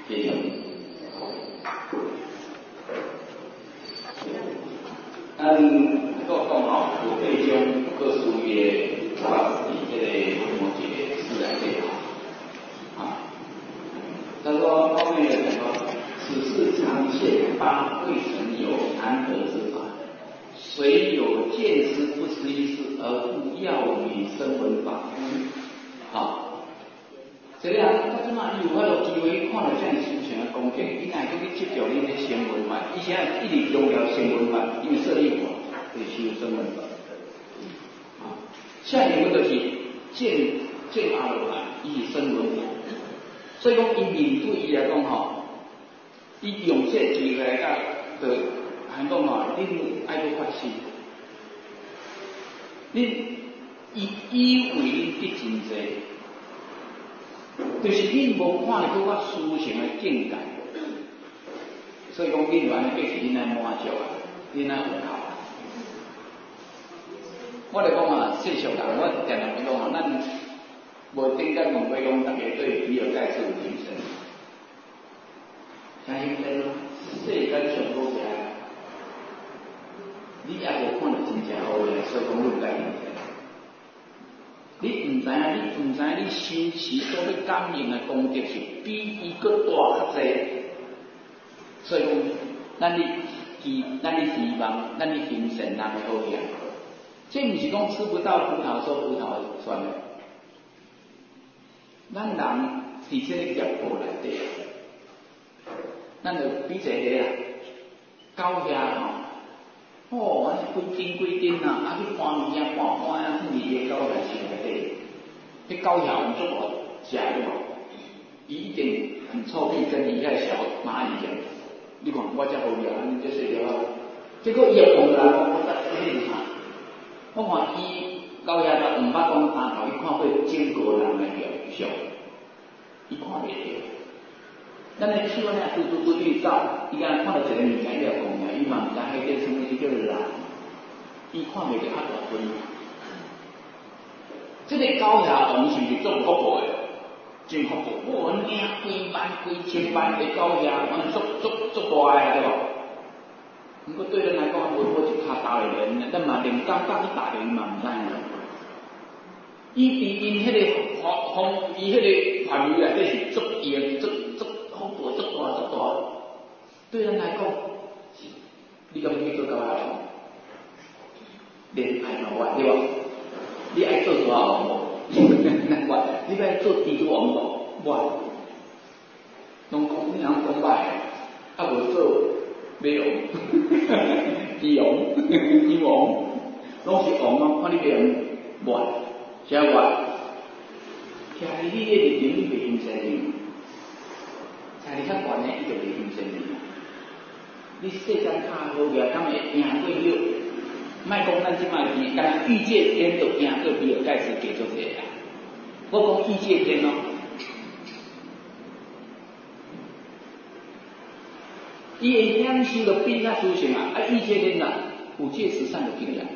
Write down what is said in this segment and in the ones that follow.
别用。各讲吼，有这种各属于发以这个某一个自然界啊。他说后面的讲说，此事常现八未曾有难得之法，虽有见识不思议事，而不要与声闻法。好。这个他即马伊有法度机会看到这样事情的光景，伊哪会去执着恁的声闻法？以前一直强调声闻法，因为舍利法是修声闻法。啊，下一个就是见阿罗汉，伊是声闻法。所以讲，伊面对伊来讲吼，伊用这机会来讲，就喊讲吼，恁爱去发心，恁以为恁得真济。就是恁无看得到我思想的境界，所以讲恁就安尼变成恁安满足啊，恁安有够啊。我来讲啊，世俗人，我常常讲啊，咱无顶间问过讲，大家对比尔盖茨有精神，啥精神？世间上好食，你也无看到真正好嘅，所以讲你有介精神。你唔知影，你修持所要感应的功德是比伊搁大较济，所以讲，咱哩希望，咱哩行善人会好样。这唔是讲吃不到葡萄说葡萄酸的，咱人伫这个业报内底，咱就比一个啊，狗遐吼，安尼规斤啊，啊去搬物件搬啊，放伫伊个狗内身内底，迄狗遐有足无食对无？伊一定很臭屁，跟伊遐小蚂蚁一样。你看我遮好料，安尼这细条啊，结果伊也碰人，我得迄是啥？我看伊狗遐都毋捌讲单头，伊看过整个人的样相，伊看袂着。咱的手呢，对走，伊敢看到一个物件，伊就讲呀，伊嘛毋知迄个什么叫做人，伊看袂着较大分。这个狗遐王是毋是足福报的？真福报，我领几万、几千万的狗遐，我足大个对无？毋过对咱来讲，无一骹打的人，咱嘛连感觉去打人嘛毋知影。伊伫因迄个伊迄个范围内底是足严足大，对咱来讲，你敢去做狗仔？恋爱嘛，我对吧？你爱做大王无？我，你要做蜘蛛王无？我，拢讲你人讲歹，啊无做马王、鸡王、牛王，拢是王啊！看你别人我，啥我？徛伫你个面前，你袂用生命。徛伫较悬的，伊就袂用生命。你世间较好个，敢会赢过了？莫讲咱即摆是，干欲界天都赢过比尔盖茨加足济啊！我讲欲界天哦，伊会享受着比较殊胜啊！欲界天啊，五戒十善的境界。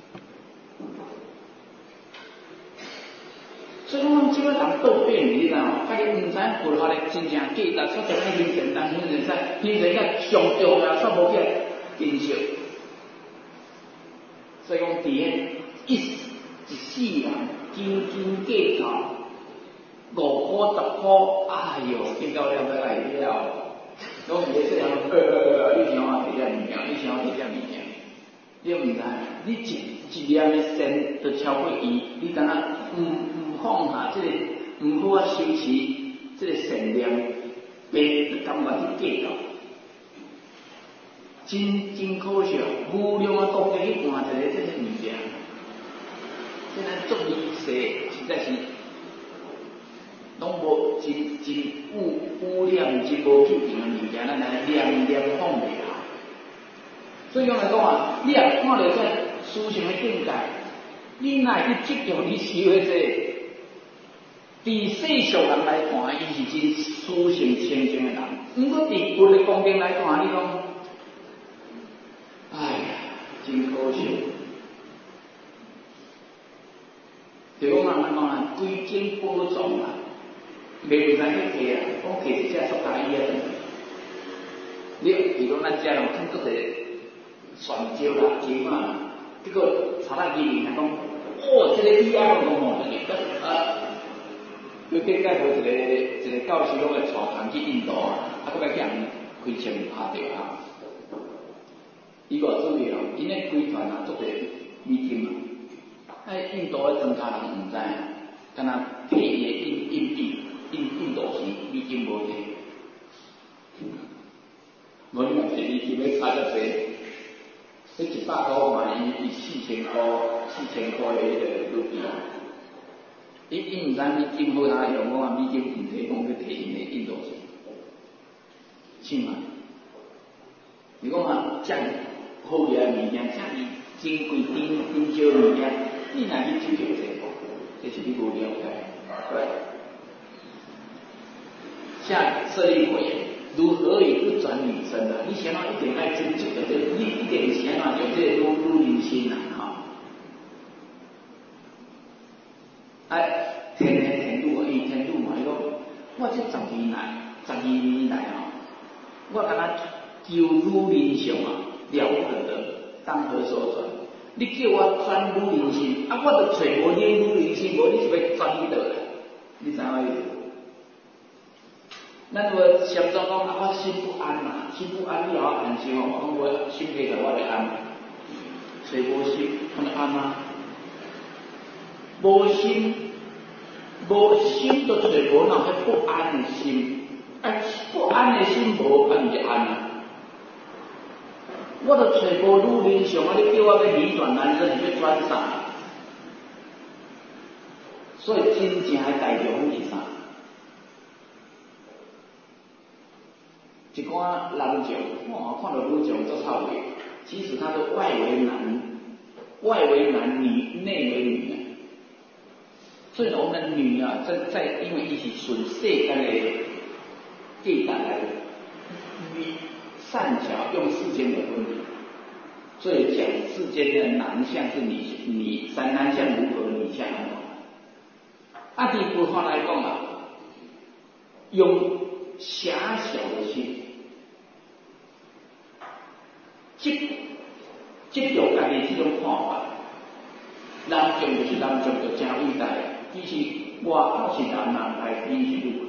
所以讲，咱即个人倒变，你知道？家己毋知佛法的真正价值，煞在咱形成当中人使，形成个上重要，煞无去珍惜。所以讲，伫个一世人斤计较5块10块，哎哟，计较了要来了，拢伫咧说人，你想我摕遮物件，你想我摕遮物件，你毋知，你一念的善就超过伊，你敢若唔放下这个，唔好啊修持这个善念，别甘愿去计较。真可惜，无量啊国家去换一个这些物件，现在做伊世实在是拢无真污染、真无究竟的物件，咱来念放袂下。所以讲来讲啊，你若看到这思想的境界，你哪会去执着你修的这？伫世俗人来看，伊是真思想清净的人；毋过伫佛的光景来看，你讲，哎呀，真可惜。就讲人讲啊，规经播种啊， 袂有咱去摕啊，讲摕一只塑胶椅啊，你比如咱遮人看做者蒜椒啦、金啊，结果炒到伊面讲，哦，这个椅啊，讲佢计介绍一个教师，拢会带人去印度啊，佮要叫人开枪拍掉啊。伊个注意哦，因为规团啊做者美金啊，印度的庄稼人毋知啊，敢若摕伊的印度钱美金无摕，无你若摕美金要差遮济，你100箍嘛，伊4000块的迄个卢比啊。伊毋知美金好哪用，我话美金毋摕，讲要摕因的印度钱，信嘛？你讲啊，遮好个物件，遮珍贵珍少物件，你若去追求这个，这是你无了解，对。像设立会如何以不转女生的，你想要一点爱珍惜的这个，你一点想法有这个入人心呐，哈。天路啊，伊天路嘛，伊讲我这12年来啊，我敢若求女人相啊，了不可得，当何所转？你叫我转女人心，啊，我就找无你女人心，无你是要转去倒来？你知影意思？咱如果想做讲啊，我心不安嘛，心不安，你也要安心哦。讲我心配合我来安，找无心，安安吗？无心就找无那个不安的心，不安的心无安就安啊。我就找无女人相啊，你叫我要逆转男生，你要转啥？所以真正的代表是啥？一寡男将，哇，看到女将做臭味，其实他的外为男女，内为女啊。所以我们的女啊，在因为伊是顺世间的地带来的，善巧用世间的分理，所以讲世间的男相是你男相如何，女相如何。啊，第部话来讲啊，用狭小的心，执着家己这种看法，男将就是男将，就真伟大。其实外口是男来比是女。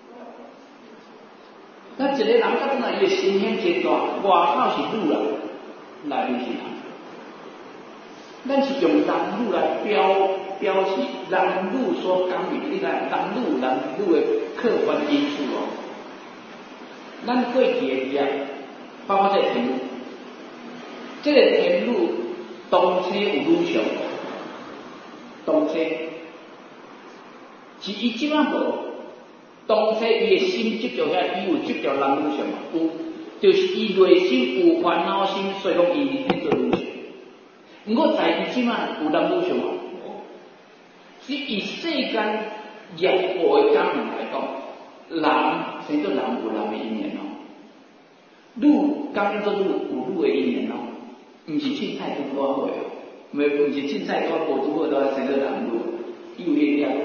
那一个人到阵啊，伊的心胸真大，外口是女人，内面是男。咱是用男女来表示男女所干预，你看男女的客观因素哦。咱过去的字啊，包括这个天路，这个天路当车有女相，当车是伊即摆无，当车伊的心执着遐，伊有执着男女相嘛？有，就是伊内心有烦恼心，所以讲伊去做女相。毋过在伊即摆有男女相嘛？是以世间业报的感应来讲，人生做人有人的因缘哦，女感做女有女的因缘哦，毋是凊彩拄好哦，毋是凊彩拄无拄好都生做人女，有因缘。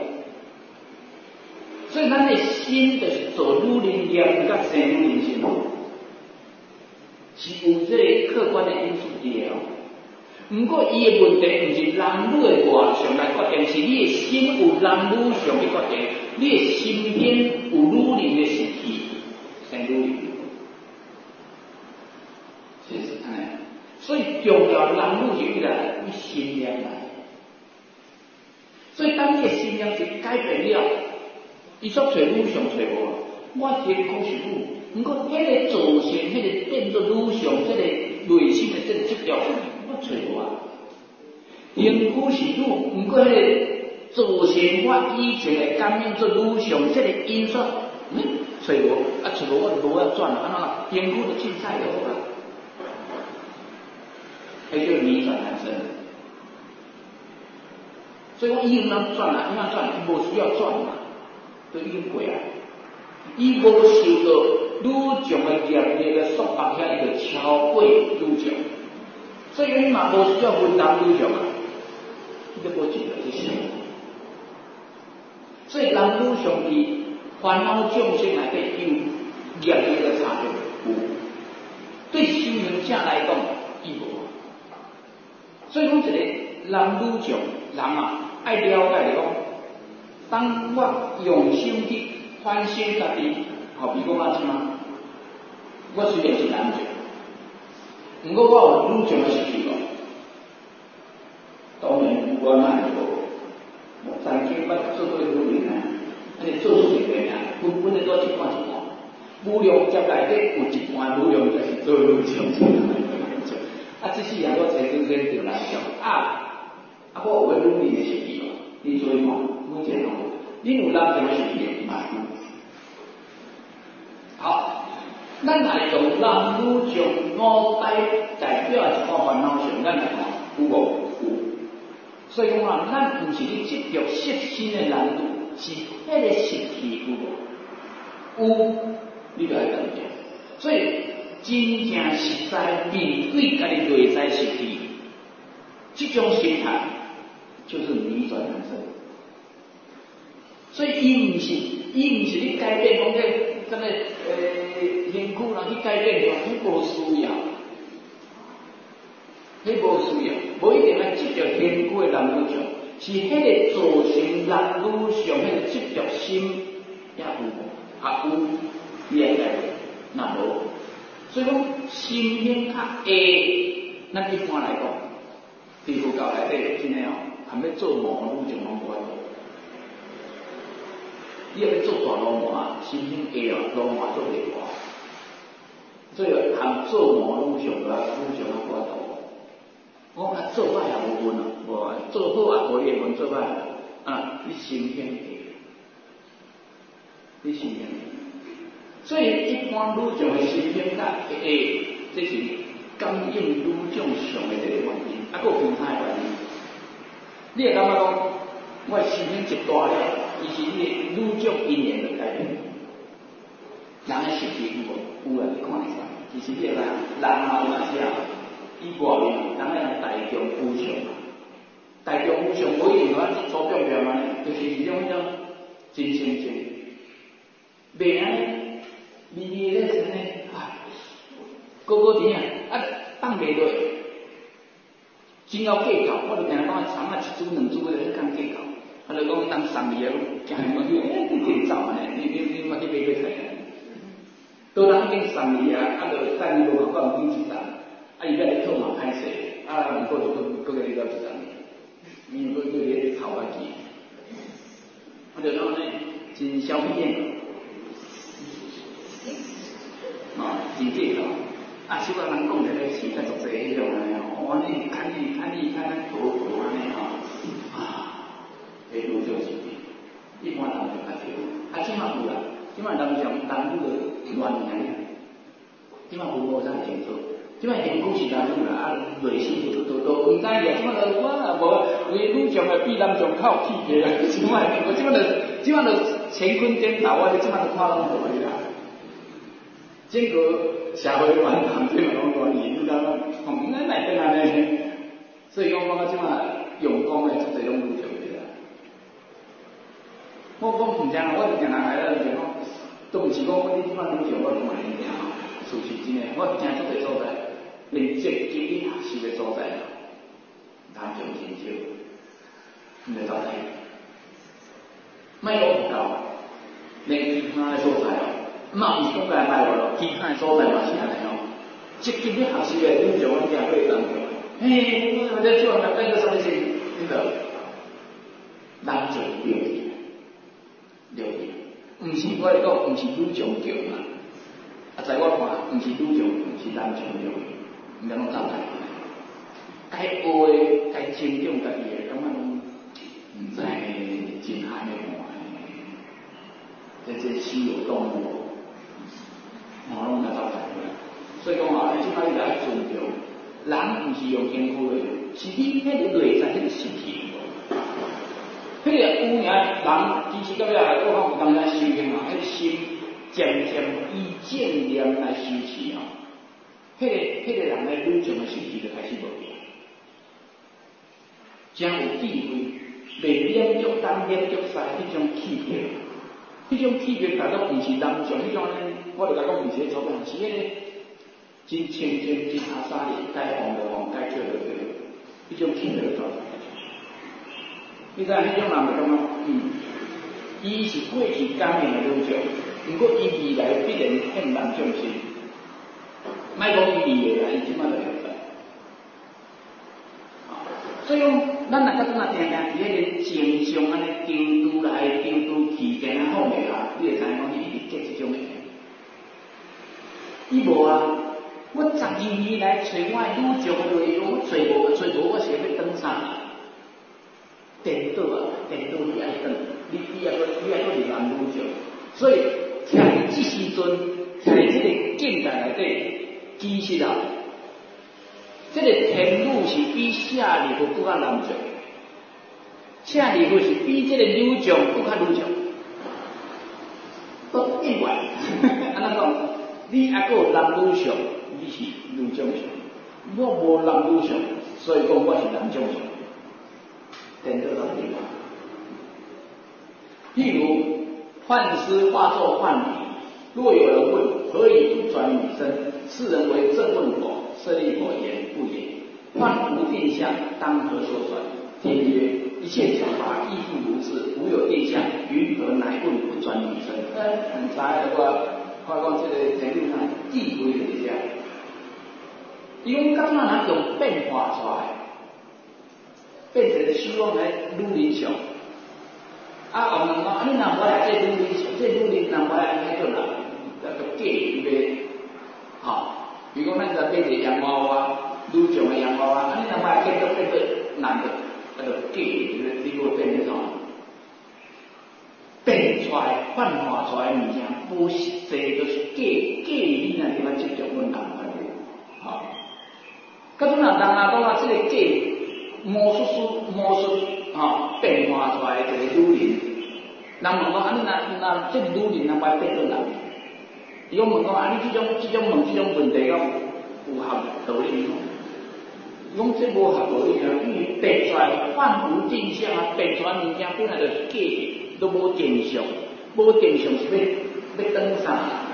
所以咱的心就是做女人业，甲生女人心，是有这个客观的因素伫个哦。毋过伊的问题毋是男女的外相来决定，是你的心有男女相去决定，你的心边有女人的习气，生女人，是不是安尼？所以重要男女是来以心念来，所以当你的心念是改变了，伊所找女相找无，我天空是女，毋过迄个造成迄个变做女相，迄个内心的这个执着。我找无啊，因夫是女，毋过迄个造成我以前的感应做女相，这个因素，找无，啊找无我就无要转了，安怎因夫就凊彩就好啦，迄叫逆转男生。所以我伊有能转啊，伊哪转，伊无需要转嘛，都已经过啊，伊无受到女将的严厉的束缚下，伊就超过女将。所以你嘛无需要分男女相啊，你都无记得这些。所以男女相伫烦恼众生内底有业力的差别有，对修行者来讲伊无。所以讲一个人女众人啊，爱了解讲，当我用心去反省家己，好比讲啊怎啊，我虽然是男众，不过我有女众的时期咯，当然我哪会无，曾经捌做过女人啊，安尼做事情啊，本的都一半一半，无量接内底有一半无量就是做女众。啊，这世人我才真正就来讲我有个努力的实力哦，你做看，每一个人，你有男众的实力嘛？好，咱来从男女众五代表一个烦恼上，咱来看有无？有。所以讲啊，咱不是咧执着色身的男女，是迄个实体有无？有，你就要认定。所以真正实在面对家己内在实体，这种心态就是逆转人生。所以伊毋是你改变讲这个辛苦人去改变着，迄无需要，迄无需要，无一定要执着辛苦的男女上，是迄个造成男女上迄个执着心也有无？有，伊会改变，那无。所以讲心境较下，咱一般来讲，伫佛教内底真诶哦，含要做魔女就拢无法度。你要做大罗马，心境下哦，罗马做袂大。所以含做魔女上个女上无法度。我讲做歹也无分啊，无做好也无你会分，做歹啊，你心境下，你心境下。所以一般女众的心境较下，这是感应女众上的这个原因，还有其他的原因。你会感觉讲，我心境一大了，伊是你的女众因缘的改变。人的实体有无？有啊，你看一下，其实你会知影，人嘛有哪些啊？以外面，人个大众无常嘛，大众无常，无一定讲粗表表嘛，就是一种真清净，袂安尼。微微咧是安尼，高甜啊，放袂落，真要计较，我就定讲肠一煮两煮咧，讲计较，就讲当送伊啊，惊伊讲你真走啊，你莫去买去睇啊，都人已经送伊啊，就等伊无办法顶一单，伊要来讨嘛歹势，毋过就搁个你了一单，伊搁咧头啊记，我就讲呢，真消费点。真计较，即个人讲着咧是较足济迄种安尼哦，安尼看你看多安尼吼，迄愈少是一般人就较少，即马有啦，即马人上男女的乱样，即马无啥清楚，即马幸福是男女啦，内心都毋知呀，即马就我无为女众的比男众较有气质啦，即马就乾坤颠倒，我即马就看拢无去啦。整个社会反弹，这嘛拢原因，你知影？咱内边安尼，所以讲我即马用功的即种女众的啦。我讲毋正，我就定来来就讲，都毋是讲我即摆女众我都买物件吼，事实真诶，我行足个所在，连积极去学习的所在，男众真少，毋会走来，莫讲不够，连其他的所在哦。嘛，毋是讲来歹话咯，其他所在嘛是安尼哦。积极咧学习诶，女众我定会当着。我这做人变做啥物事？你着男众了解，毋是我来讲，毋是女众叫嘛。在我看，毋是女众，毋是男众了解，毋免拢走来。该学诶，该尊重家己诶，感觉拢毋知真罕诶看。这稀有动物。拢来走来，所以讲你即摆你来尊重，人毋是用辛苦的，是你迄个内在迄个实体。迄个有影人其实到尾来，我讲有当咱修行迄个心渐渐以正念来修持迄个人的女众的实体就开始无变，真有智慧，袂连续东连续西迄种气魄， 迄种气质大都毋是男上，迄种咧，我就甲讲毋是咧做人，是迄个真清真真阿莎哩，该放就放，该叫就叫，迄种气质做。你知迄种人就感觉，伊是过去感应的女将，不过伊未来必然欠男将心。莫讲伊未来，伊即摆就会知。所以讲，咱若较怎定伫迄个正常安尼丢拄来丢拄去，定啊好袂啦？你会知讲伊一直结即种诶。伊无啊，我12年来找我诶女将内容，我找无，我是要转啥？颠倒啊，颠倒你爱转，你还搁是男女将，所以徛伫即时阵，徛伫即个境界内底，其实啊。这个天女是比夏利弗更较男将，夏利弗是比这个女将更较女将，都意外。安怎讲？你还有男女相，你是女将相；我无男女相，所以讲我是男将相。颠倒到地方。譬如幻师化作幻女，若有人问何以不转女身，世人为正问否？舍利弗言不也。幻无定相，当何所转？天曰：一切假法亦复如是，无有定相，云何乃问不转女身？很知我讲这个天女上智慧就是这样。伊讲敢若人用变化出来，变成希望来女人相。啊，有人讲，你若无来这女人相，这女人若无来安尼做啦，叫做假呗。好。比如讲，咱就变一个洋娃娃，女将的洋娃娃，啊，你若买变做男的，那就假，你给我变那种变出来、幻化出来的物件，不实际就是假，你那地方接着阮人来的，好。甲种人讲啊，这个假魔术变化出来一个女人，人问讲，啊，你那这个女人若买变做男的？伊讲问讲啊，你这种问这种问题，讲有合道理吗？伊讲这无合道理啊，因为变出来幻无定相啊，变出来物件本来就是假，都无定相，无定相是要转啥？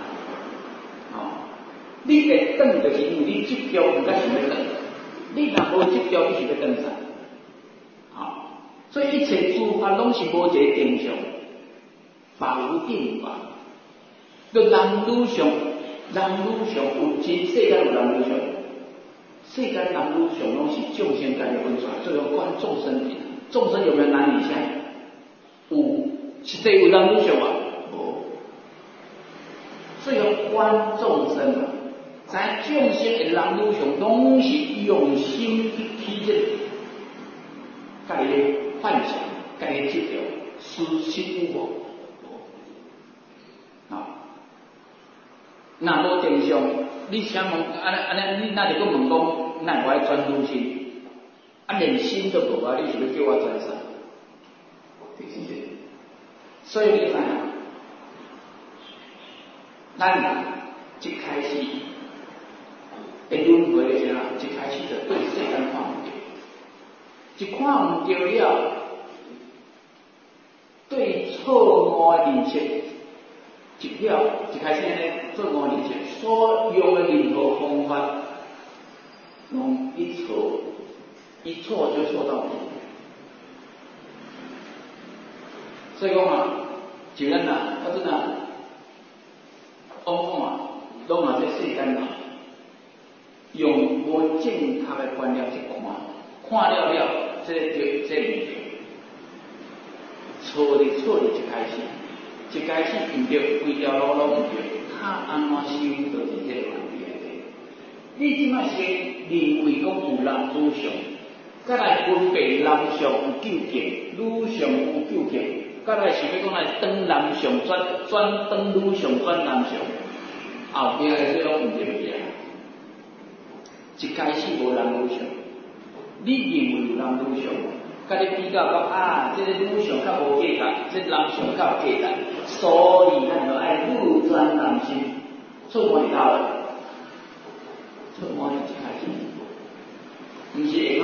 你会转就是因为你执着，毋敢想要转；你若无执着，你是要转啥？所以一切诸法拢是无一个定相，法无定法。就男女相有真世间有男女相，世间男女相拢是众生间的分出来，所以讲众生品，众生有没有男女相？有，实际有男女相嘛？无，所以讲观众生嘛，咱众生的男女相拢是用心去体验，家己的幻想，家己的执着，实实有无？若无定相，你想问安尼，你那就搁问讲，哪会爱转女心？啊，连心都无啊！你是要叫我转啥？是不是？所以你知影，咱一开始会轮回的时候，一开始就对世间看唔对，一看唔对了，对错误的认识。一开始呢，做我理解，所有的任何方法，拢一错就错到底。所以讲啊，就咱啊，真啊，往往拢啊在世间啊，用无正确的观念去看了，这对，错的一开始。一开始遇到规条路拢唔对，安怎修就是这个问题来的。你即摆先认为讲有男女相，再来分别男相有究竟，女相有究竟，再来想要讲来转男相转女相转男相，后边的这种唔对唔对？一开始无男女相，你认为有男女相？甲你比较讲啊，这个女相较无价值，这男相较有价值，所以咱就爱女转男心，错误到了，错误一开始，毋是下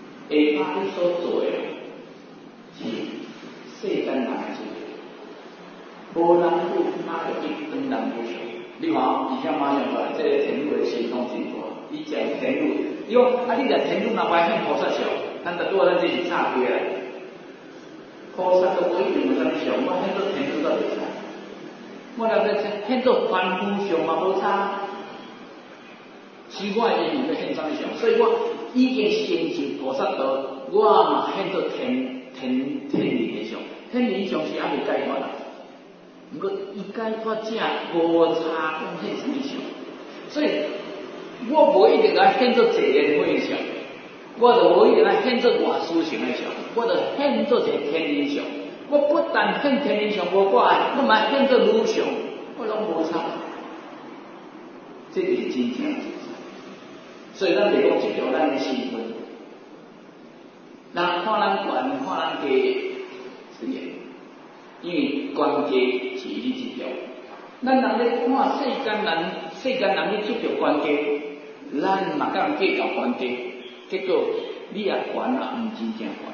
晡你所做的是世间人的事， 无人富，哪有去当人无上？你看，而且马上过来，这个天路的行动真大。伊讲天路，伊讲啊，你讲天路哪歹向菩萨上？咱就拄咱这是差别啦。菩萨都不一定有啥上，我向做天路都袂差。我了解向做凡夫上嘛无差。奇怪的因缘要向啥上？所以我已经成就菩萨道，我嘛向做天人的上，天人上是还未解决啦。不过伊解决者无差讲向什么上，所以我无一定来向做自然会上，我就无一定来向做外思想的上，我就向做一个天人上。我不但向天人上无挂，我嘛向做女上，我拢无差。这就是真正。所以咱袂讲执着咱的身份，人看咱悬，看咱低，是的，因为关系是伊执着。咱人咧看世间人咧执着关系，咱嘛敢计较关系，结果你也悬啊，毋真正悬。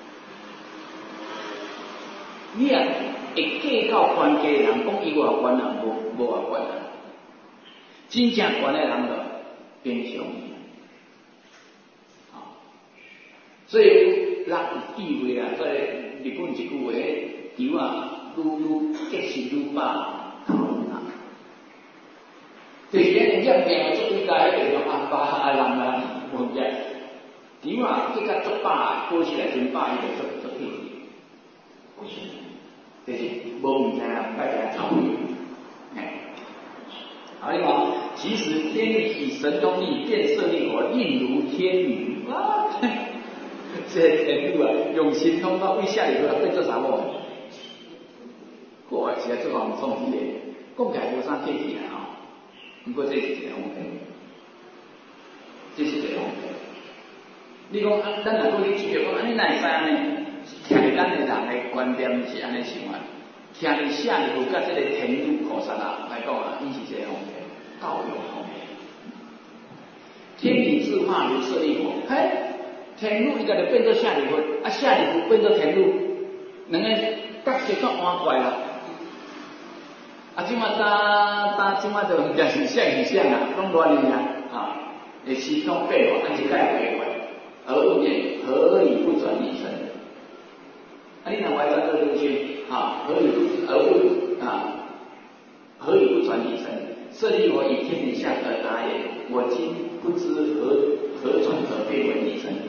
你也会计较关系的人，讲伊偌悬啊，无偌悬啊，真正悬的人就变相。所以人有智慧啦，所以日本一句话，猪啊，愈结实愈饱，头啊。就是咧，业命做理解，就讲阿爸阿人啊，无业。猪啊，结甲足饱，过起来真饱，伊就做气。为什么？就是无毋知影，大家讨论。好，你看，即使天力以神通力变色力火，应如天女。哇！这个天路啊，用神通到为下里头变做啥物？我实在做人创意的，讲起来无啥客气啊吼。不过这是一个方法，这是一个方法。你讲啊，咱若讲你执着讲，安尼哪会使安尼？听伫咱的人的观点是安尼想啊，听伫下里头甲这个天路菩萨啊来讲啊，伊是一个方法，教育方法。天理自化如舍利弗，嘿。天路伊家就变做下里佛，啊下里佛变做天路，两个角色煞换过来啦。啊，即马即马就也是像啊，拢乱去啊，啊，会时空变化，按一概变化，而物也何以不转离身？啊，你若外转做路线，啊，何以不转离身？舍利弗以天底下而答也，我今不知何转而变为离身。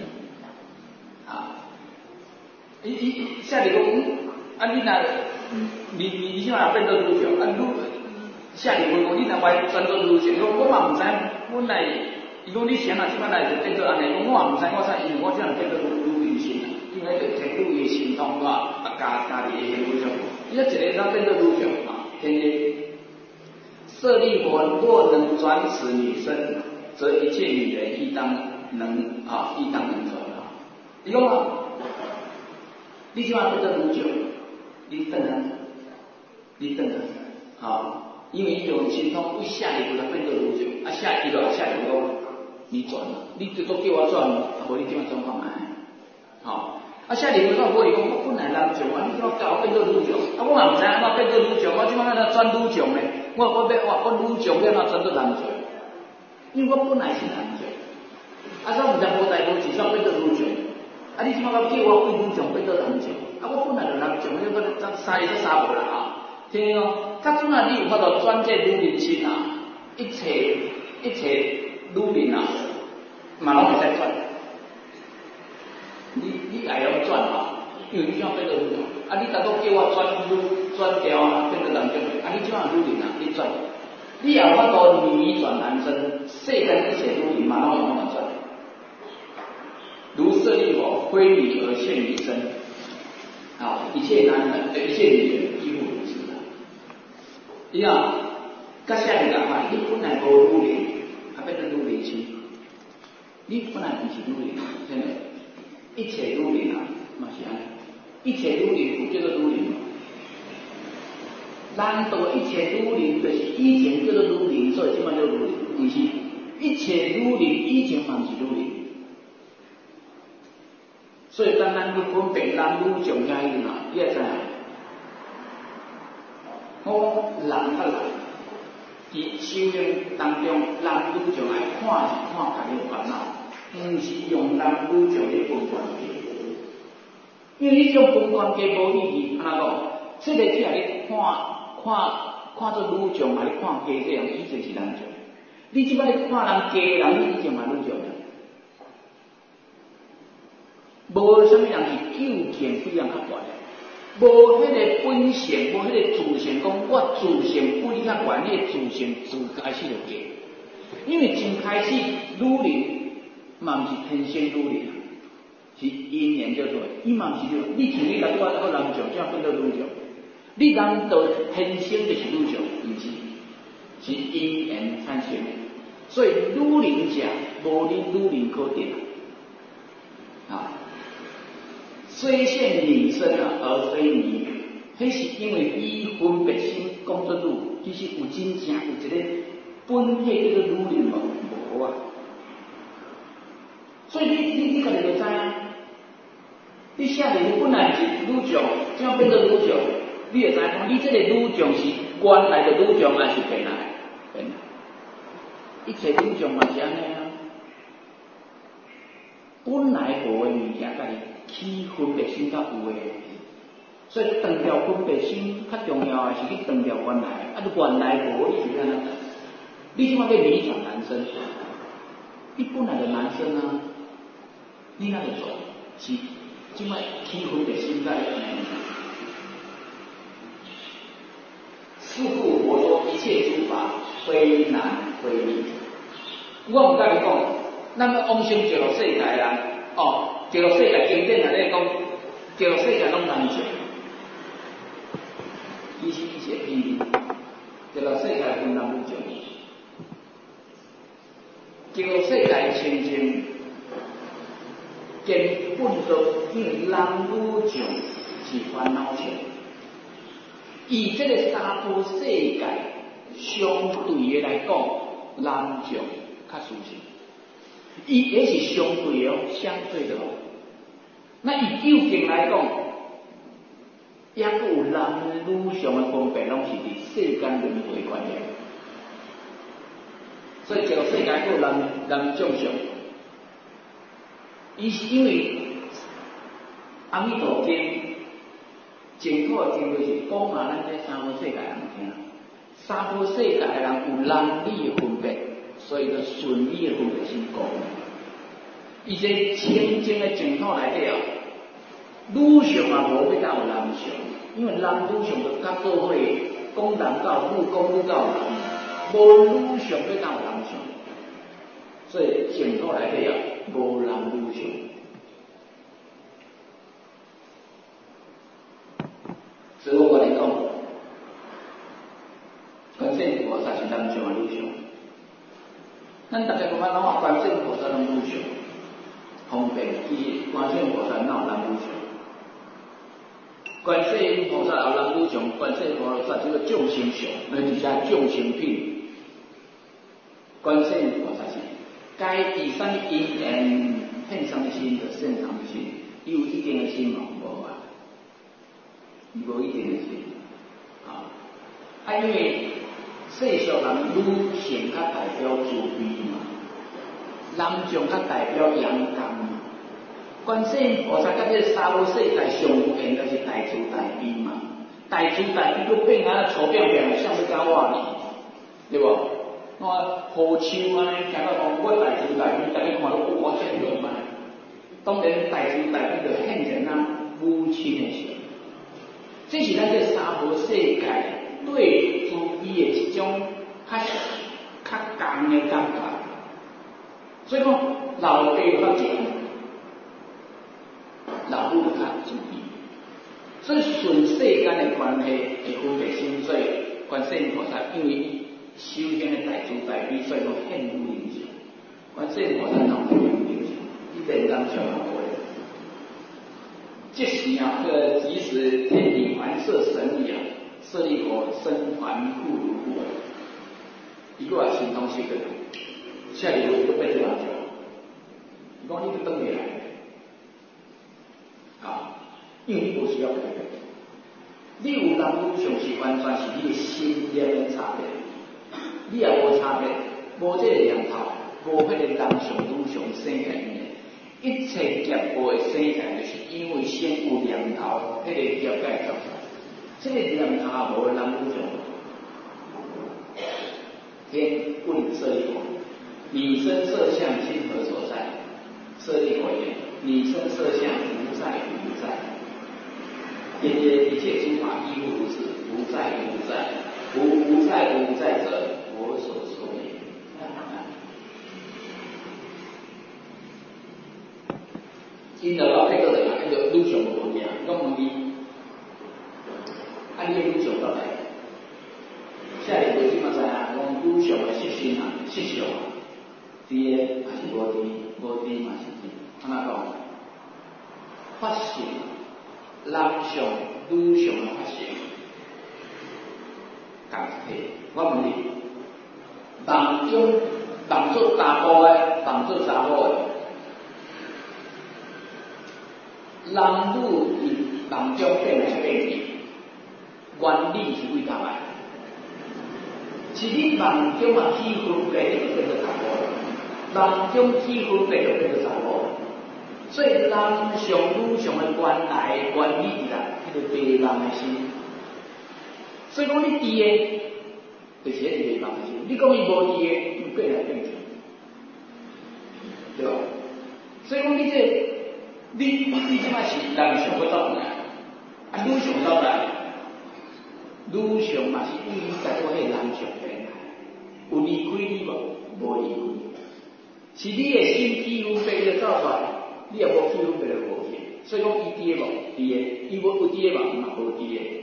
下里讲，啊，你即马变做女将，啊，下里讲，你若歪转做女将，我嘛毋知，阮来，伊讲你想啊，即摆来就变做安尼，我嘛毋知，我啥，因为我只能变做女明星，因为就天女的心通啊，家己的女将，伊一个当变做女将啊，天天舍利弗若能转此女身，则一切女人亦当能转啊，伊讲啊。你即马变做女将，你转啊，因为伊用神通为下里头来变做女将，啊下里头讲你转了，你最多叫我转，无你即马转看卖，好，啊下里头讲我伊讲我本来男将啊，你即马教我变做女将，啊我嘛毋知影怎变做女将，我即马要转女将咧，我女将要怎转做男将，因为我本来是男将，啊所以毋知无代无志，煞变做女将。啊！你即马叫我变女将变做男将，啊！我本来就男将，你搁杀伊都杀无啦啊！听哦，较准啊，你有法度转这女人心啊，一切女人啊，嘛拢会使转。你也要转啊，因为你怎变做女将？啊！你逐个叫我转掉啊，变做男将，啊！你即马女人啊，你转，你也有法度女转男生，世间一切女人嘛拢有法度转。如舍利弗非礼而现女身，啊，一切男人、一切女人亦复如此。你啊，甲下面讲话，你本来无女人，啊变成女人心，你本来不是女人，真的，一切女人啊，嘛是安尼，一切女人有叫做女人，难道一切女人就是以前叫做女人，所以即摆叫女人？不是，一切女人以前嘛是女人。所以当咱去分辨男女将遐伊嘛，你会知影， 我人较人，伫修行当中，人女众爱看是看家己烦恼，毋是用人女众去分关系。因为你种分关系无意义，安怎讲？这个只系你看做女众，还是看家这样，以前是人众。你即摆看人家人，你以前嘛女众。无啥物人是究竟非常较悬的，无迄个本性，无迄个自性，讲我自性比你较悬，你自性自开始就假。因为真开始女人嘛毋是天生女人，是因缘叫做，伊嘛毋是了。你像你来我人种，怎样变做女种？你人道天生就是女种，毋是，是因缘产生的。所以女人者无你女人可定啊。虽现女生啊，而非女人，迄是因为伊分别心讲做女，其实有真正有一个本体叫做女人无啊。所以你家己就知啊，你下面本来是女种，怎样变做女种？你就知讲，你这个女种是原来的女种，还是变来？变来，一切女种嘛是安尼啊，本来无的物件，家己起分别心较有诶，所以断掉分别心较重要诶，是去断掉原来，原来无你是安怎？你即摆要迷转男生，你本来的男生啊，你那个做是即摆起分别心在。是故佛说一切诸法非男非女。我毋甲你讲，咱们往生极乐世界人，极乐世界经典内底讲，极乐世界拢男众，其实伊是偏见。极乐世界分男女众，极乐世界清净根本都因为男女众是烦恼性。以这个三波世界相对的来讲，男众较舒适，伊也是相对的相对的那以究竟来讲，也佫有男女上的分别，拢是伫世间轮回观念。所以这个世界佫有男众上，伊是因为阿弥陀经。净土的经就是讲啊，咱这三个世界人听，三个世界的人有男女的分别，所以就顺理的分别心讲。伊这清净的净土内底啊，女上啊无比较有男上，因为男女上就较做伙，讲男到女，讲女到男，无女上比较有男上，所以净土内底啊无男女上。所以我跟你讲，观世音菩萨是男上啊女上，咱大家感觉拢话观世音菩萨拢女上，方便其观世音菩萨哪有男女上？观世音菩萨有男女上，观世音菩萨叫做众生上，而且众生品。观世音菩萨是该以什么因缘现什么心就现什么心，有一定的心嘛无啊？无一定的是因为世俗人女性较代表慈悲嘛，男众较代表阳刚嘛。观世音菩萨甲这三无世界上有缘，就是大慈大悲嘛。大慈大悲佫变啊粗扁扁，像要甲我呢，对无？我好手安尼，行到讲我大慈大悲，大家看到我这样嘛。当然大慈大悲就显成母亲的事。这是咱这三无世界对慈悲的一种较强的感觉，所以讲老爸较强，老母较慈悲，所以顺世间的关系会分别心，所以观世音菩萨因为修行的大慈大悲，所以讲显有灵性。观世音菩萨哪有灵性？伊连人上也无。即时啊，即时天地环摄神力啊，舍利佛身凡复如故。伊个也心通是个，下一步就被这样讲，伊讲你就登起来因为你不需要改变。 你有男女上是完全是你的心念的差别，你也无差别，无这个念头，无迄个人上女上生起来，一切业报的生起来，就是因为先有念头，迄个业界作出来，这个念头也无男女上。天问色一火，你生色相心何所在？色一火焰，你生色相无在无在。天曰一切诸法亦复如是，无在无在，无在无在者，我所说也。因着老迄个人啊，迄个女上无嘢，我问你，啊你女上到底？下日为即嘛知啊？讲女上的色身啊，色相啊，伫个还是无伫，无伫嘛是伫。安怎讲？发性。男上、女上的发性，共体。我问你，梦中梦做查甫的，梦做查某的，男女伫梦中变来变去，原理是为干嘛？是你梦中啊起分别就变做查甫，梦中起分别就变做查某。所以男上女上的原来原理伫啦，迄个白梦的心。所以讲你伫的，就是迄个白梦的心。你讲伊无伫的，伊变来变去，对吧？所以讲你即摆是男上要走来，啊女上走来，女上嘛是依在我迄男上变来，有离开你无？无离开，是你的心起分别就走出来。你也无起分别就无去，所以讲伊伫个无伫个，伊无有伫个嘛，嘛无伫个。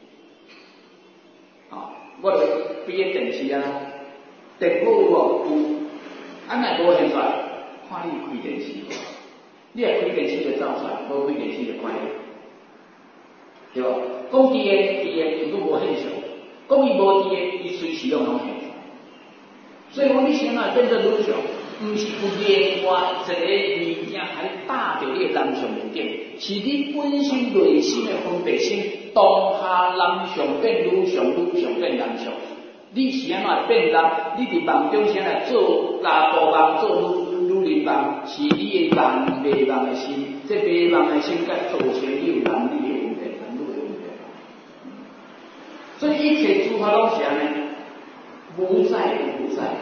啊，我著比个电视啊，电脑有无？有，啊若无现在，看你开电视无？你若开电视就走出来，无开电视就关了，对无？讲伫个，如果无现象；讲伊无伫个，伊随时拢现象。所以讲你先啊变做女上。毋是有另外一个物件还搭着你的男上面顶，是你本身内心的分别心，当下男上变女上，女上变男上。你是安怎变男？你伫梦中先来做查甫梦，做女人梦，是你的梦白梦的心，这白梦的心才造成你有男女的问题，男女的问题。所以一切诸法拢是安尼，无在无在。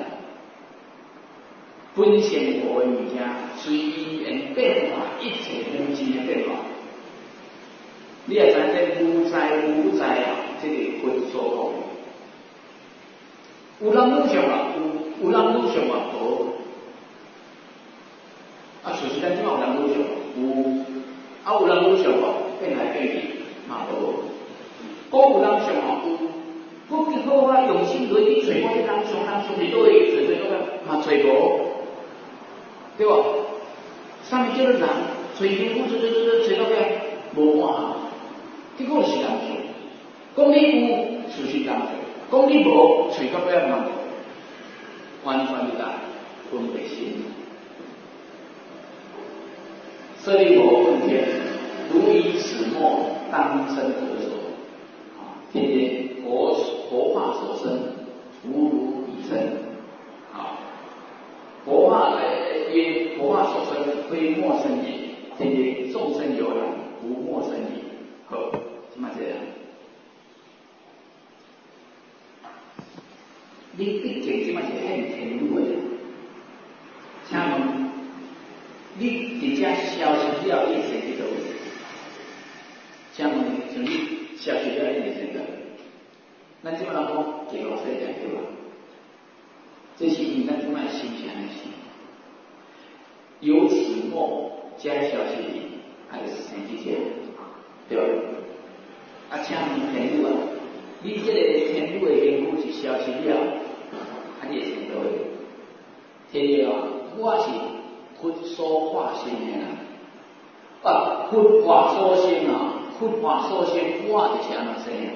本性无的物件，随缘变化，一切无尽的变化。你也知这无在无在啊，这个佛所讲。有男女上啊，有男女上啊，无。啊，事实咱即有男女上有，啊有男女上啊，变来变去嘛无。讲有男上啊有，我结果我用心去找我啲男上是倒位，找嘛找无。对吧？上面叫做人，找天父，找到咩？无看，结果是人做。讲你有，就是人做；讲你无，找到咩人做？完全是大分别心。舍利弗问天：如以此末，当生何所？啊，天曰：佛法所生，无如彼生。啊，佛法曰：佛法所生，非莫生也。天曰：众生有然，无莫生也。好，怎么这样？你毕竟即摆是很天路的，请问你伫遮消失了，你生去倒位？请问像你消失了，你生去？咱即摆人讲极乐世界对吧？这是因咱即摆心是安尼想，由此末加消息里，还是生去者，对吧？啊，请问天路啊，你这个天路的因果是消失了，啊，你会生倒位？天曰啊，我是佛所化身的啦，啊，佛法所生啊，佛法所生，我就是安怎生啊？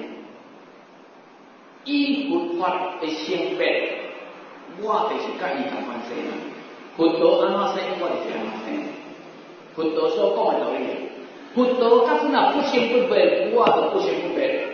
以佛法的性别，我就是甲伊同款生啊。佛陀安怎生，我就是安怎生。佛陀所讲的道理，佛陀甲本来不生不灭，我就不生不灭。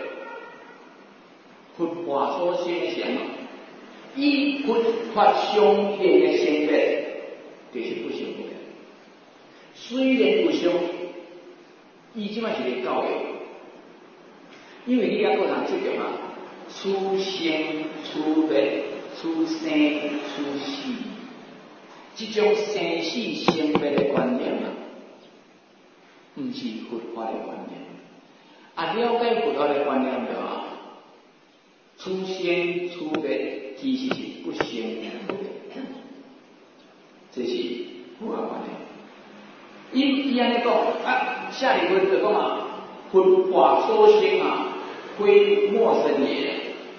佛法所生的是安怎？以佛法相应的性别，就是不相应的。虽然不相应，伊即摆是咧教育，因为你还个人执着嘛，出生、出灭、出生、出死，这种生死生灭的观念啊，毋是佛法的观念。啊，了解佛法的观念了啊，出生、出灭其实是不相应的，这是佛法观念。伊安尼讲啊，下里文就讲啊，佛法所生啊，非陌生也。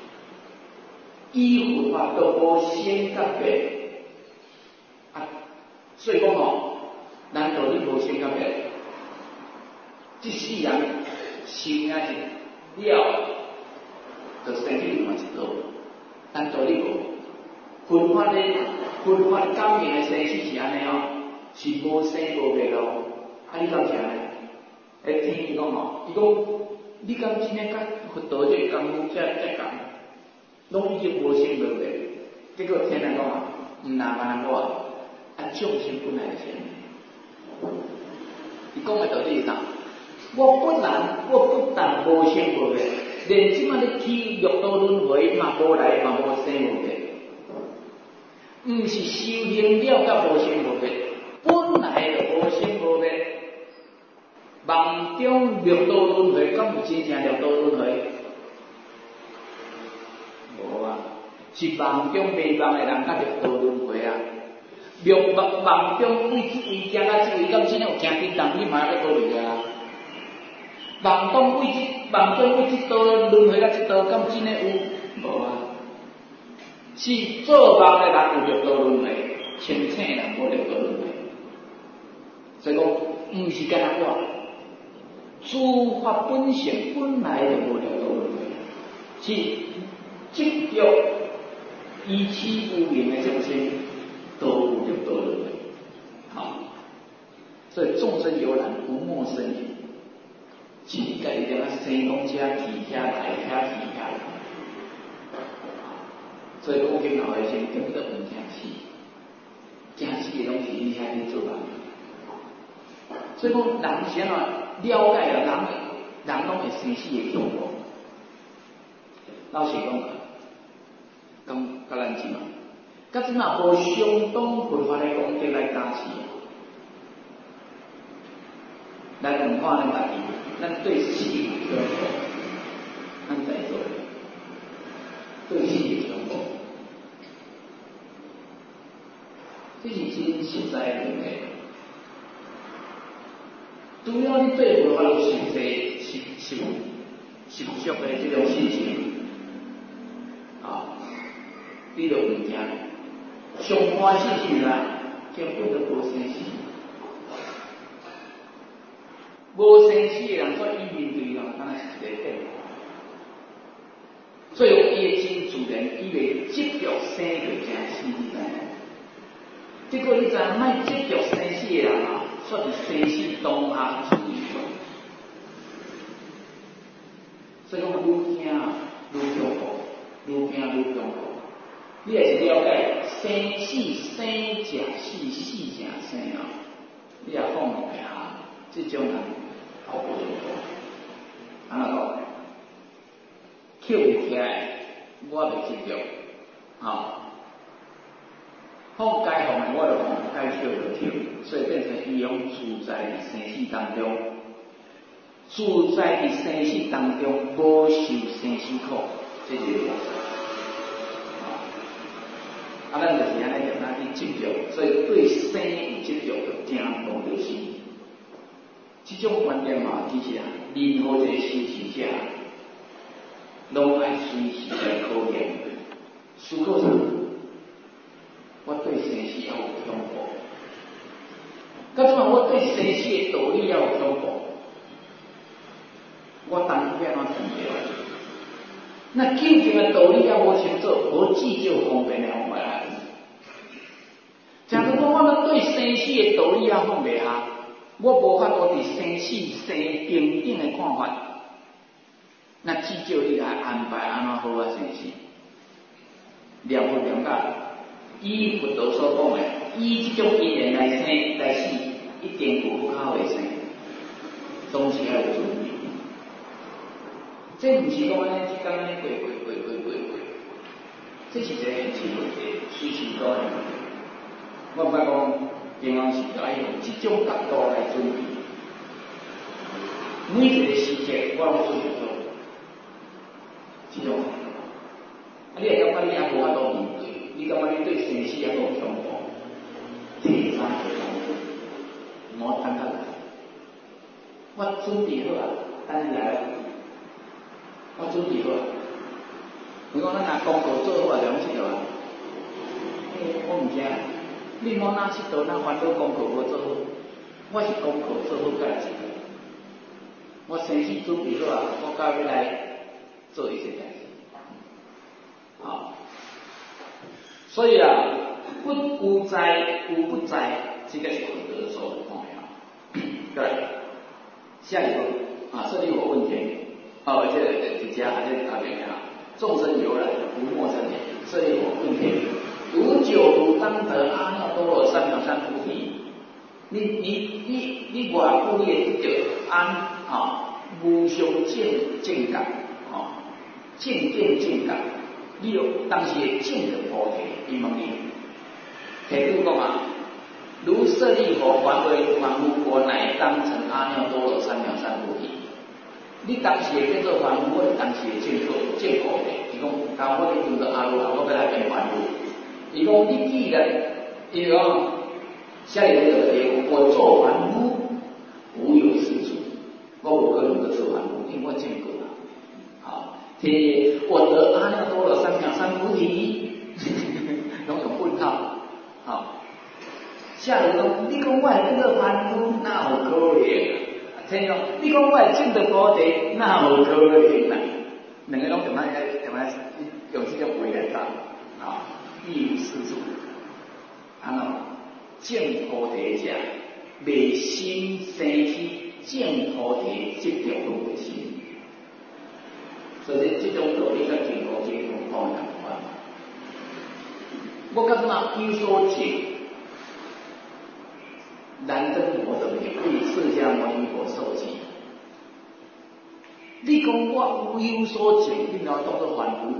依佛法都无生甲灭啊，所以讲吼，难道你无生甲灭？即世人生啊是了，就生去另外一道，难道你无？佛法咧，佛法感应的生死是安尼哦。是无生无灭咯，啊！你敢是安尼？天伊讲吼，伊讲你敢真诶甲佛道这功夫遮共，拢已经无生无灭。结果天来讲啊，毋那安我啊，众生本来是安尼。伊讲诶道理是啥？我不但无生无灭，连即摆咧起六道轮回嘛无来嘛无生无灭，毋是修行了甲无生无灭。本来就无生无灭，梦中六道轮回，敢有真正六道轮回？无啊，是梦中迷梦的人，甲六道轮回啊。梦中为这位行到这位，敢真正有行叮当，你嘛要倒落啊？梦中为这道轮回到这道，敢真正有？无啊，是做梦的人有六道轮回，清醒的人无六道轮回。所以讲，毋是干那我，诸法本性本来就无六道轮回，是执着依起无明的众生都有六道轮回。好，所以众生有难，无陌生也。是家己踮啊生讲遮、提遐来、遐提遐来，所以讲今后的生根本毋惊死，惊死的拢是你遐去做人。所以讲，人是安怎了解了人拢会生死的恐怖。老实讲，甲咱即嘛，甲即嘛无相当佛法的功德来加持。咱问看咱家己，咱对死有恐怖，咱在座对死有恐怖，这是真实在的问题。除了你对佛法有信俗的这种信心啊，你就唔惊。上欢喜是啦，根本就无生死，无生死的人，所以伊面对咯，敢若是一个变化。所以讲，伊会真自然，伊袂执着生就正死，你知影？结果你知影，莫执着生死的人啊，煞是生死当下处理。所以讲，愈惊愈恐怖，愈惊愈恐怖。你也是了解生死生者死，死者生啊，你也放落去下，这种人好不恐怖。安怎讲？捡袂起来，我袂执着，放该放的我就放，该捡就捡，所以变成伊用自在的生死当中。自在伫生死当中，无受生死苦，这就是佛。咱就是安尼让咱去执着，所以对生有执着，就惊动着死。这种观念嘛，其实啊，任何一个修行者，拢爱随时来考验，思考啥？我对生死要有恐怖，到即摆我对生死的道理要有恐怖。我当初要安怎对？那究竟的道理要无清楚，无记就方便的方法来。假如讲我们对生死的道理要放袂下，我无法度伫生死生平等的看法，那至少你来安排安怎好啊，是毋是？了不了解？以佛陀所讲的，以这种因缘来生来死，一定有不好的生，总是要有准备。这毋是讲安尼，即间安尼过，这是一个现实问题，随时都会问题。我毋捌讲平常时要用这种角度来准备，每一个时节我拢准备做，这种。你会感觉你也无法度面对，你感觉你对生死也无恐怖，第三个莫等下来，我准备好啊，等你来了，我准备好啊。你讲咱拿功课做好啊，了解啊？我唔惊，你莫拿佚佗，咱烦恼功课无做好，我是功课做好才来佚佗。我生死准备好啊，我到要来做一些代志。啊，所以啊，有在有不在，这个是很得所的重要。对，下一个啊，舍利弗问天，哦，这家还在打边啊。众生由来无陌生也，舍利弗问天，如久如当得阿耨多罗三藐三菩提。你外久你会得到安啊无上正觉啊正见正觉，你有当时会证得菩提。伊问你，譬如讲啊，如舍利弗还为凡夫国，乃当成阿耨多罗三藐三菩提。你当时会变做凡夫，我当时会证菩提。伊讲，当我咧证到阿罗汉，我要来变凡夫。伊讲，你既然，伊讲，下一个就我做凡夫，无有是处，我无可能去做凡夫，因为我证过啦。好，我得阿耨多罗三藐三菩提，拢用问号。好，下一个讲，你讲我会变做凡夫，哪有可能？听讲，你讲我会证到菩提，哪有可能啦？两个拢用用这种话来答，啊，一无是处。安怎证菩提者，未心生起证菩提即条路的心。所以这种道理在经过这种方向法。我感觉有所证，燃灯佛等也为释迦牟尼佛受记。你讲我有所证，你若当作凡夫，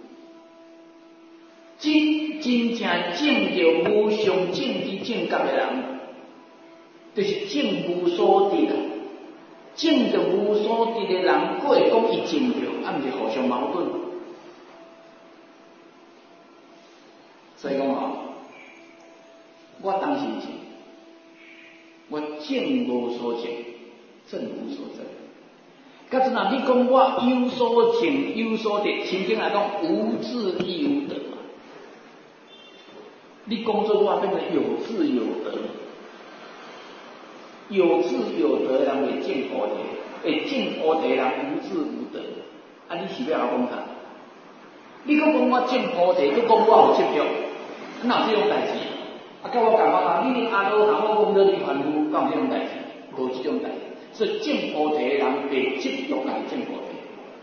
真正证着无上正知正觉的人，就是证无所得啊。证着无所得的人，佫会讲伊证着，啊，毋是互相矛盾。所以讲哦，我当时证，我证无所证，证无所证。甲阵啊，你讲我有所证有所得，曾经来讲无智亦无得嘛。你讲做我变成有智有得，有智有得的人会证菩提，会证菩提的人无智无得。啊，你是要哪讲他？你讲我证菩提，佮讲我有执着，哪有这种代志？啊，甲我讲啊，你阿罗汉，我讲你凡夫，敢有这种代志？无这种代志。所以证菩提的人袂执着来证菩提。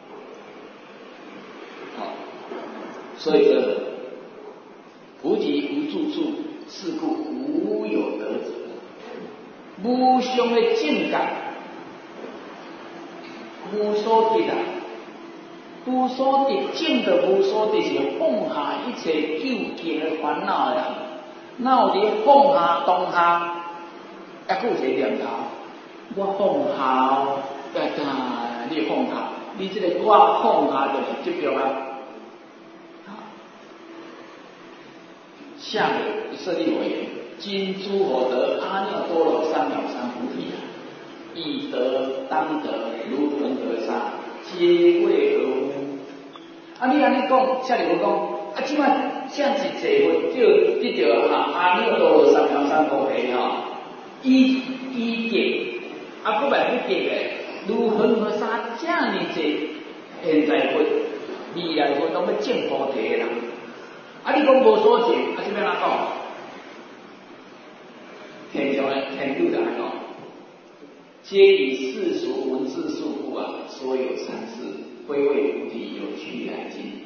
好，所以这菩提无住处，是故无有得者。无上的正觉，无所得啊！无所得，证得无所得是放下一切究竟的烦恼呀。哪有伫放下当下，还佫有一个念头？我放下，你放下，你这个我放下就是执着啊。下面舍利弗言：今诸佛得阿耨多罗三藐三菩提，亦得当得如恒河沙，皆为何乎？啊，你安尼讲，舍利弗讲，啊，即摆像是坐佛就得着阿耨多罗三藐三菩提吼，伊得。啊，佫袂不得诶，如恒河沙这么济现在佛、未来佛拢要证菩提诶人，啊，你讲无所证，啊，即要哪讲？天上诶天主就安讲，皆以世俗文字束缚啊，所有禅师，非为菩提有去来经。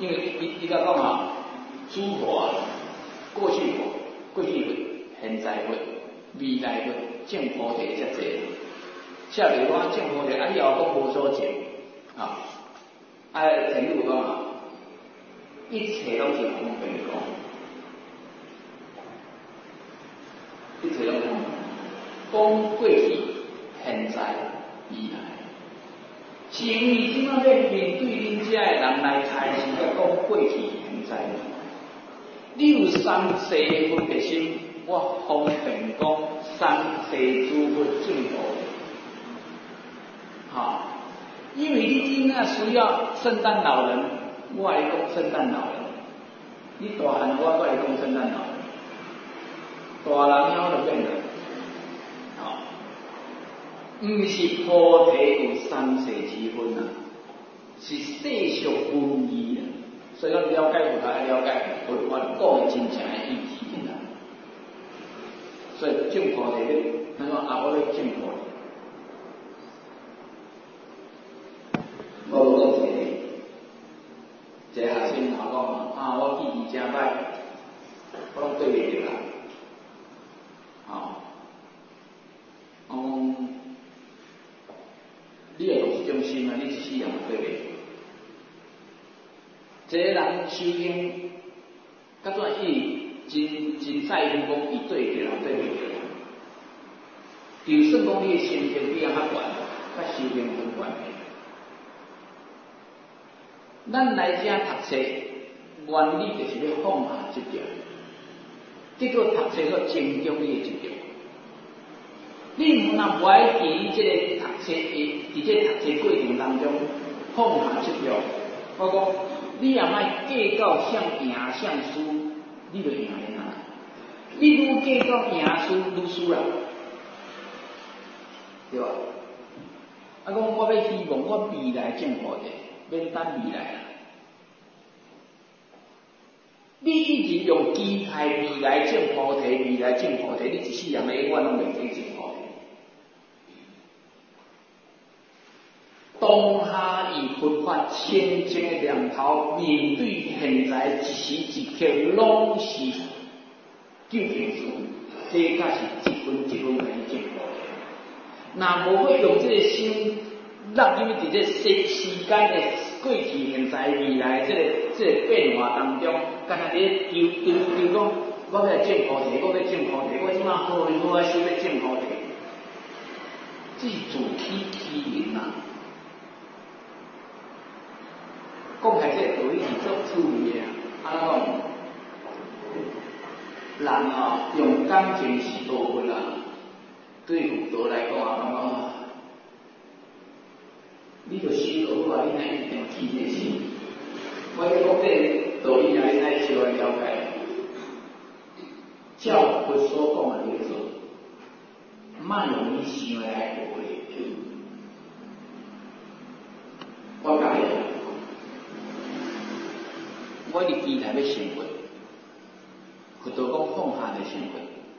因为伊甲讲啊，诸佛啊，过去佛、过去佛、现在佛、未来佛、证菩提遮济，下面我证菩提，以后讲无所证啊，天主讲啊，一切拢是空白讲，一切拢空白，讲过去、现在、未来。是因为怎啊要面对恁遮的人来开始甲讲过去现在，你有三世佛的心，我方便讲三世诸佛正道。好，因为你囡仔需要圣诞老人，我来讲圣诞老人；你大汉我来讲圣诞老人。大人了就变了。毋是菩提有三世之分啊，是世俗分义啊。所以讲了解佛法，要了解佛法讲的真正的意义啊。所以证菩提咧，他说啊，我咧证菩提，我讲一个学生头讲啊，我记忆真歹，我拢对袂着啦，你要有这种心啊，你一世人对袂？这个人修行，甲怎伊真在乎讲伊对着人对袂着？就算讲你的心性比较较悬，甲修行无关系。咱来遮读册，原理就是要放下执着，结果读册要增强你的执着。你若无爱伫你这个读册伫这读册过程当中放下执着，我讲你也莫计较谁赢谁输，你就赢的啦。你愈计较赢输愈输啦，对吧？讲我要希望我未来证菩提，免等未来啦。你一直用期待未来证菩提，未来证菩提，你一世人永远拢袂记证菩提。当下以佛法清净的念头面对现在一时一刻，拢是救平事，这才是一分一分来证菩提。若无要用这个心，落入伫这时间的过去、现在、未来这个变化当中，干那咧丢讲，我要来证菩提，我要证菩提，我即马好啊想要证菩提，这是自欺人啊！讲起这道理是足趣味的啊！安怎讲？人用感情是道佛啦，对佛道来讲讲，你著修道话，你哪一定记这心？我讲这道理啊，你哪小来了解？照佛所讲的去做，莫用你想来学的。我讲的。我伫期待要成佛，佛道讲放下就成佛，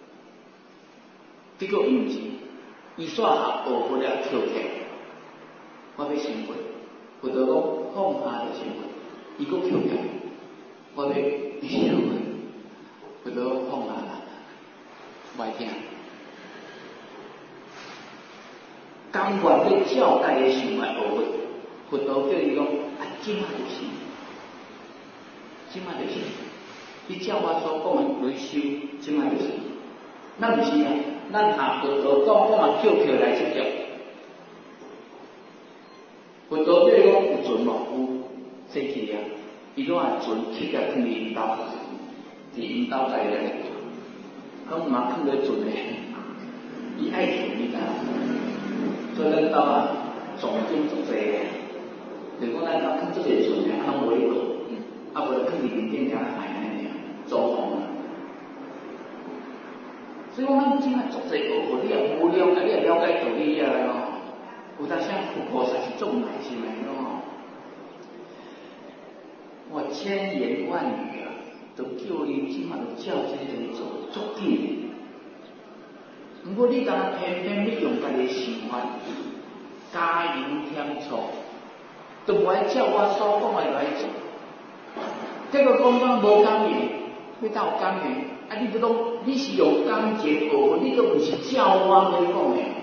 结果伊毋是，伊煞学佛了跳起，我要成佛，佛道讲放下就成佛，伊佫跳起，我要成佛，佛道讲放下啦，歹听，甘愿要照家己想来学佛，佛道叫伊讲啊，即马就是。即摆就是，你照我所讲的来修，即摆就是。咱毋是啊，咱下佛道讲，我嘛叫起来执着。佛道对讲有存无？有，说起啊，伊讲啊存，起来放伫因兜，伫因兜内咧。咁嘛放咧存咧，伊爱存你知影？所以咱兜啊，重点足济嘅，就讲咱兜放足济存咧，啊拢无咧做。啊，无就放伫面顶遐海安尼尔，做风啊。所以讲，咱即摆作者学佛，你也无了解，你也了解道理啊咯。有当时佛菩萨是重耐心的咯。我千言万语啊，都叫你即摆都照这个做，足紧的。不过你敢偏偏你用家己想法加油添醋，都无爱照我所讲的来做。 这个讲讲无感应，要到有感应，啊！你这种你是用感情学，你都不是照我来讲的。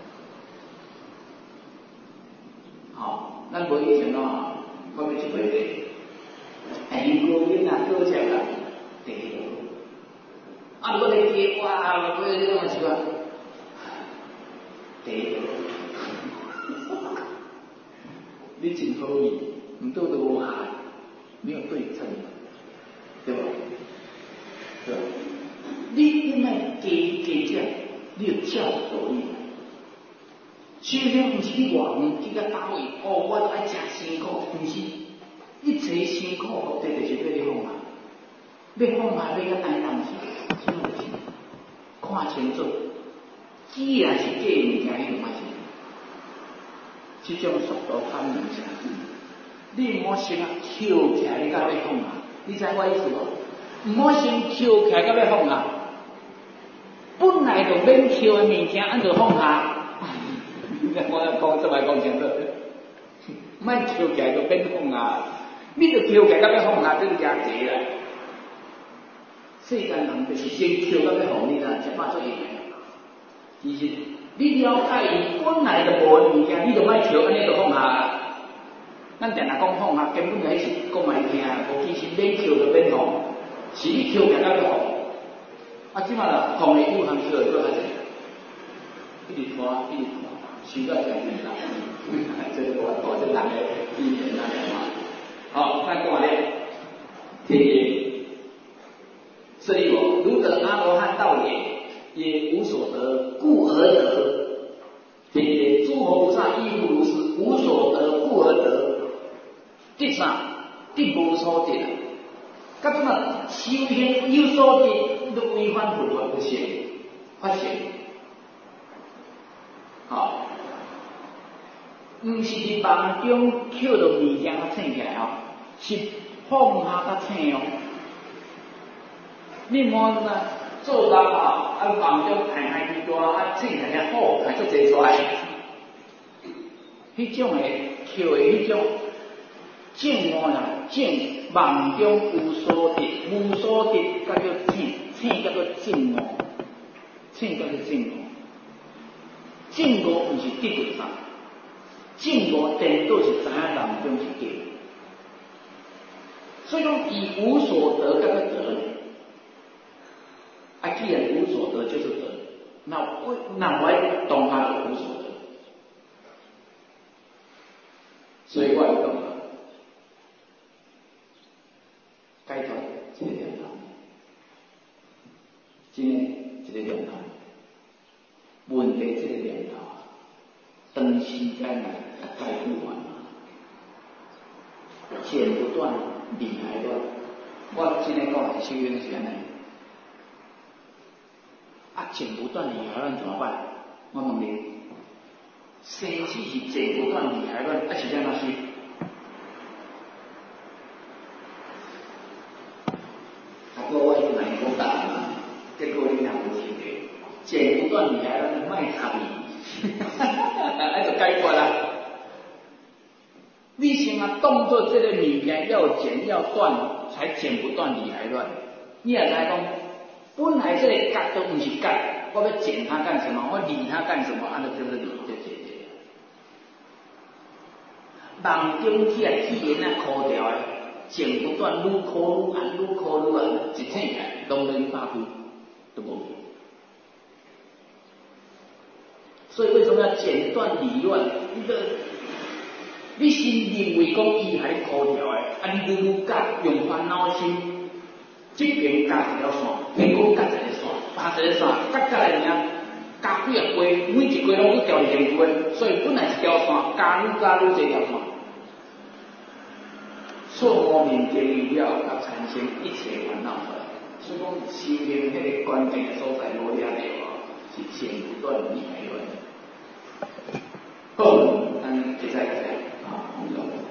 好，咱无以前咯，我们去回答。英国囡仔多少人？第一个。啊，我哋记哇，我哋咁是话，第一个。你真好意，唔到都无害，没有对称，对吧？对吧？你莫加减，你要照道理。虽然不是你外远去到单位，哦，我爱食辛苦，不是。一切辛苦目的就是要你放下，要放下要甲安当时，什么事？看清楚，既然是假物件，你就莫信。这种速度反应是你唔好先啊跳起来，你才要放下。你知我意思无？唔好先跳起来，才要放下。本来就免跳的物件，按就放下。我讲这摆讲清楚，莫跳起来就免放下。你就跳起来，要放下，这个压济啦。世间人就是先跳到要放你啦，才怕做赢的。其实你了解伊本来就无物件，你就莫跳，安尼就放下。咱定定讲放下，根本就是讲卖听，无其实免跳就免放，是你跳起来要放。啊，即马啦，放的有限跳做下子，一直拖，实在讲唔啦，这个我保证人的意见那个嘛。好，那讲咧，天爷，是利我，如得阿罗汉道也，也无所得，故而得。天爷，诸佛菩萨亦复如是，无所得，故而得。得啥？得无所得。甲怎啊修行有所得，都违反佛法不行，发现。好，唔是伫梦中捡到物件啊，醒起来哦。是放下较醒哦，你莫啊做人啊，啊梦中害害伊大，啊醒起来好，还做坐出来。迄种诶，捡诶迄种正梦啦，正梦中有所得，无所得，甲叫醒叫做正梦，醒叫做正梦。正悟毋是得到啥，正悟颠倒是知影梦中是假。所以讲，以无所得叫做得，啊，既然无所得就是得，那我当下就无所得，所以我讲啊，解脱这个念头，真诶这个念头，问题这个念头，长时间来解不完，剪不断。离开乱，我今天讲修行是安尼，啊，剪不断理还乱怎么办？我问你，生死是剪不断理还乱，啊是安怎死？啊，不过我是难讲答案嘛，结果你也无听到，剪不断理还乱，卖插你，那就解决啦。你先啊，当作这个物件要剪要断，才剪不断理还乱。你也来讲，本来这个割都不是割，我要剪它干什么？我理它干什么？按照这个理就解决。梦中起来气源啊枯掉的，剪不断，愈枯愈暗，愈枯愈暗，一醒起来，拢连百倍都无去。所以为什么要剪断理乱？一个。你是认为讲伊还枯掉的，啊你愈割用烦恼心，这边割一条线，那边割一个线，拔一个线，割下来呢，割几啊cây，每一cây拢去掉一根根，所以本来一条线，割愈这条线。错误面对以了，才产生一切烦恼出来。所以讲修行迄个关键的所在，无抓到是剪不断理还乱。好，咱接下来。好。